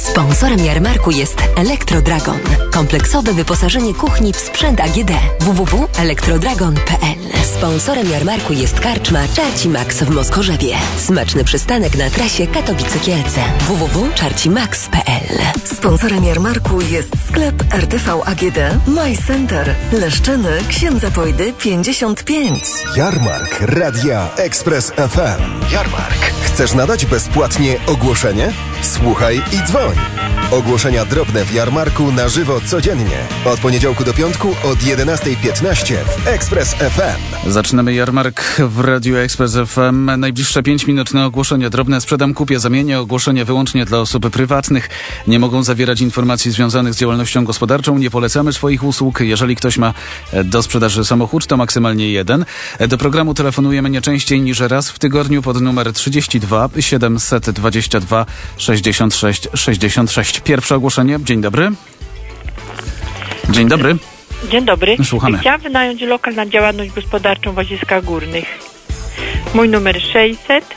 Sponsorem jarmarku jest Elektrodragon. Kompleksowe wyposażenie kuchni w sprzęt AGD. www.elektrodragon.pl. Sponsorem jarmarku jest karczma Czarci-Max w Moskorzewie. Smaczny przystanek na trasie Katowice-Kielce. www.czarcimax.pl. Sponsorem jarmarku jest sklep RTV AGD My Center. Leszczyny, Księdza Pojdy 55. Jarmark Radia Express FM. Jarmark. Chcesz nadać bezpłatnie ogłoszenie? Słuchaj i dzwoń. Ogłoszenia drobne w jarmarku na żywo codziennie. Od poniedziałku do piątku od 11:15 w Express FM. Zaczynamy jarmark w Radiu Express FM. Najbliższe 5 minut na ogłoszenia drobne. Sprzedam, kupię, zamienię. Ogłoszenia wyłącznie dla osób prywatnych. Nie mogą zawierać informacji związanych z działalnością gospodarczą. Nie polecamy swoich usług. Jeżeli ktoś ma do sprzedaży samochód, to maksymalnie jeden. Do programu telefonujemy nie częściej niż raz w tygodniu pod numer 32 722 66 66. Pierwsze ogłoszenie. Dzień dobry. Dzień dobry. Dzień dobry. Słuchamy. Chciałam wynająć lokal na działalność gospodarczą w Łaziskach Górnych. Mój numer 600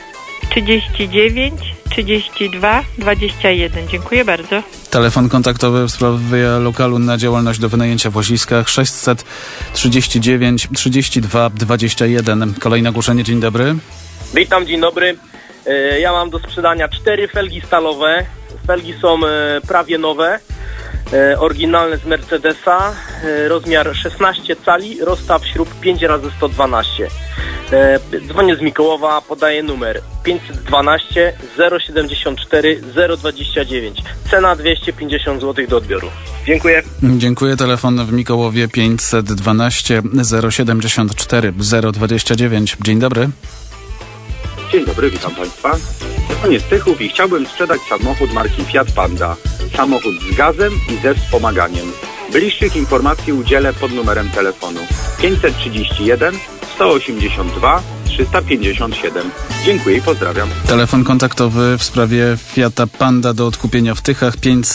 39 32 21. Dziękuję bardzo. Telefon kontaktowy w sprawie lokalu na działalność do wynajęcia w Łaziskach 600 39 32 21. Kolejne ogłoszenie. Dzień dobry. Witam, dzień dobry. Ja mam do sprzedania 4 felgi stalowe. Felgi są prawie nowe, oryginalne z Mercedesa, rozmiar 16 cali, rozstaw śrub 5x112. Dzwonię z Mikołowa, podaję numer 512 074 029. Cena 250 zł do odbioru. Dziękuję. Dziękuję. Telefon w Mikołowie 512 074 029. Dzień dobry. Dzień dobry, witam Państwa. Koniec Tychów i chciałbym sprzedać samochód marki Fiat Panda. Samochód z gazem i ze wspomaganiem. Bliższych informacji udzielę pod numerem telefonu 531 182 357. Dziękuję i pozdrawiam. Telefon kontaktowy w sprawie Fiata Panda do odkupienia w Tychach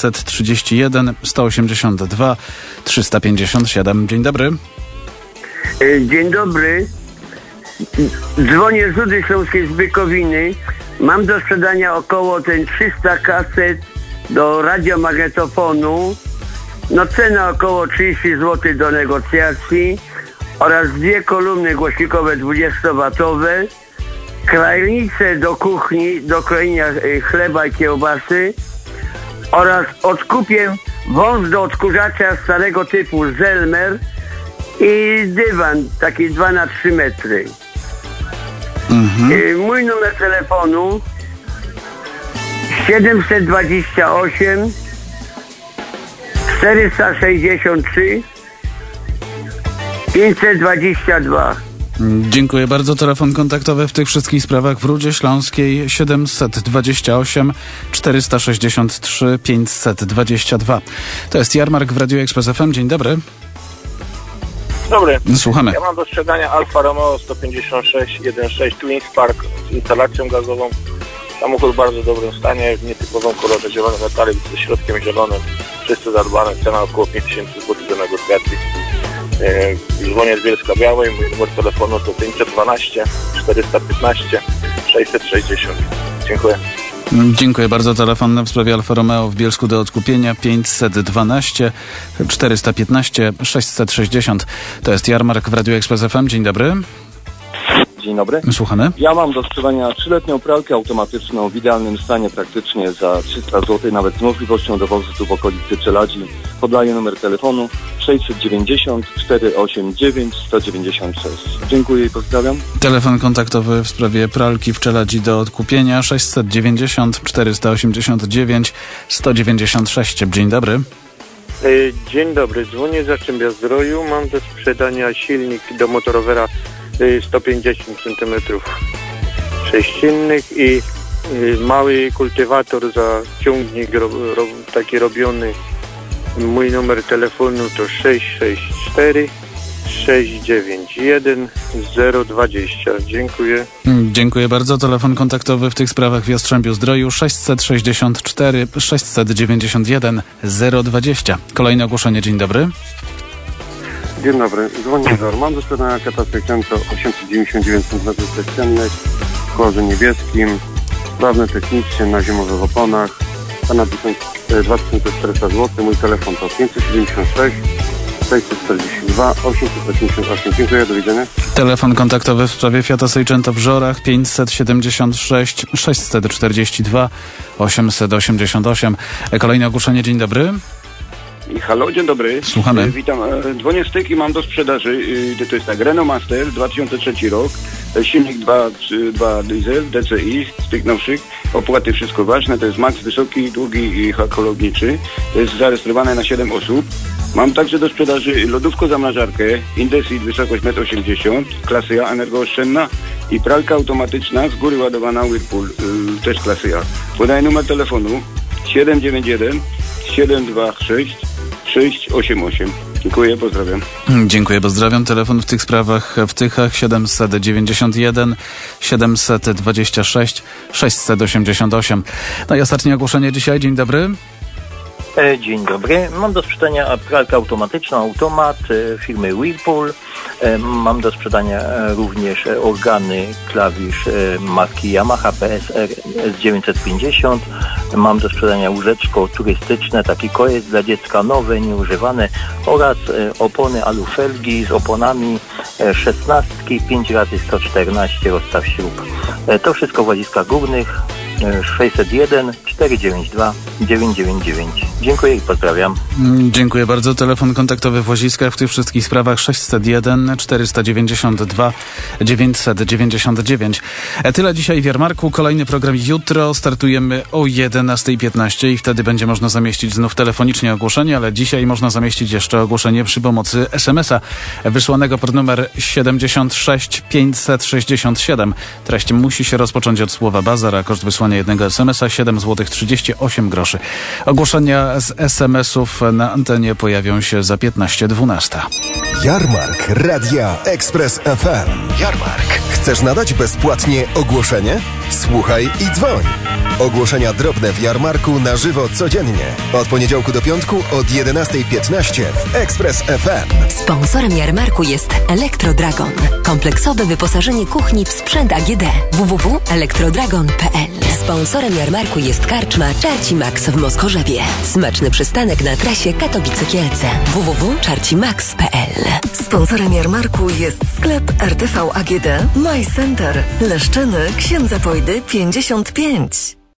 531 182 357. Dzień dobry. Dzień dobry. Dzwonię z Rudy Śląskiej z Bykowiny. Mam do sprzedania około 300 kaset do radiomagnetofonu. Cena około 30 zł do negocjacji oraz 2 kolumny głośnikowe 20-watowe, krajnice do kuchni, do krojenia chleba i kiełbasy oraz odkupię wąż do odkurzacza starego typu Zelmer i dywan taki 2x3 metry. Mój numer telefonu 728 463 522. Dziękuję bardzo. Telefon kontaktowy w tych wszystkich sprawach w Rudzie Śląskiej 728 463 522. To jest jarmark w Radiu Express FM. Dzień dobry. Dobry. Słuchamy. Ja mam do sprzedania Alfa Romeo 156 1.6 Twin Spark z instalacją gazową. Samochód w bardzo dobrym stanie, w nietypowym kolorze zielony metalik ze środkiem zielonym. Wszystko zadbane, cena około 5000 zł do negocjacji. Dzwonię z Bielska Białej, mój numer telefonu to 512 415 660. Dziękuję. Dziękuję bardzo. Telefon w sprawie Alfa Romeo w Bielsku do odkupienia 512 415 660. To jest jarmark w Radiu Express FM. Dzień dobry. Dzień dobry. Słuchamy. Ja mam do sprzedania 3-letnią pralkę automatyczną w idealnym stanie praktycznie za 300 zł, nawet z możliwością dowozu tu w okolicy Czeladzi. Podaję numer telefonu 690 489 196. Dziękuję i pozdrawiam. Telefon kontaktowy w sprawie pralki w Czeladzi do odkupienia 690 489 196. Dzień dobry. Dzień dobry. Dzwonię z Jastrzębia-Zdroju. Mam do sprzedania silnik do motorowera 150 cm sześciennych i mały kultywator za ciągnik taki robiony. Mój numer telefonu to 664 691 020. Dziękuję. Dziękuję bardzo. Telefon kontaktowy w tych sprawach w Jastrzębiu-Zdroju 664 691 020. Kolejne ogłoszenie. Dzień dobry. Dzień dobry. Dzwonię z Mam do sprzedania katastry Kento 899 cm sześciennych w kolorze niebieskim, sprawne technicznie na zimowych oponach, pana 2400 zł. Mój telefon to 576 642 888. Dziękuję, do widzenia. Telefon kontaktowy w sprawie Fiata Seicento w Żorach 576 642 888. Kolejne ogłoszenie. Dzień dobry. Halo, dzień dobry. Słuchamy. Witam. Dzwonię z TYK i mam do sprzedaży, to jest tak, Renault Master 2003 rok, silnik 2 diesel, DCI, z tych nowszych, opłaty wszystko ważne, to jest max wysoki, długi i ekologniczy, to jest zarejestrowane na 7 osób. Mam także do sprzedaży lodówko-zamrażarkę, Indesit, wysokość 1,80 m, klasy A, energooszczędna i pralka automatyczna z góry ładowana Whirlpool, też klasy A. Podaję numer telefonu 791 726 688. Dziękuję, pozdrawiam. Dziękuję, pozdrawiam. Telefon w tych sprawach w Tychach 791 726 688. No i ostatnie ogłoszenie dzisiaj. Dzień dobry. Dzień dobry. Mam do sprzedania pralkę automatyczną Automat firmy Whirlpool. Mam do sprzedania również organy klawisz marki Yamaha PSR S950. Mam do sprzedania łóżeczko turystyczne, taki kojec dla dziecka, nowe, nieużywane, oraz opony alufelgi z oponami 16, 5 razy 114 rozstaw śrub. To wszystko w Łaziskach Górnych. 601 492 999. Dziękuję i pozdrawiam. Dziękuję bardzo. Telefon kontaktowy w Łaziskach w tych wszystkich sprawach 601 492 999. Tyle dzisiaj w Jarmarku. Kolejny program jutro. Startujemy o 11:15 i wtedy będzie można zamieścić znów telefonicznie ogłoszenie, ale dzisiaj można zamieścić jeszcze ogłoszenie przy pomocy SMS-a wysłanego pod numer 76 567. Treść musi się rozpocząć od słowa bazar, a koszt wysłania jednego SMS-a 7 zł 38 groszy. Ogłoszenia z SMS-ów na antenie pojawią się za 15:12. Jarmark Radia Express FM. Jarmark. Chcesz nadać bezpłatnie ogłoszenie? Słuchaj i dzwoń. Ogłoszenia drobne w Jarmarku na żywo codziennie. Od poniedziałku do piątku od 11:15 w Express FM. Sponsorem Jarmarku jest Elektrodragon. Kompleksowe wyposażenie kuchni w sprzęt AGD. www.elektrodragon.pl. Sponsorem Jarmarku jest karczma Czarci Max w Moskorzewie. Smaczny przystanek na trasie Katowice-Kielce. www.czarcimax.pl. Sponsorem Jarmarku jest sklep RTV AGD My Center. Leszczyny, Księdza Pojdy 55.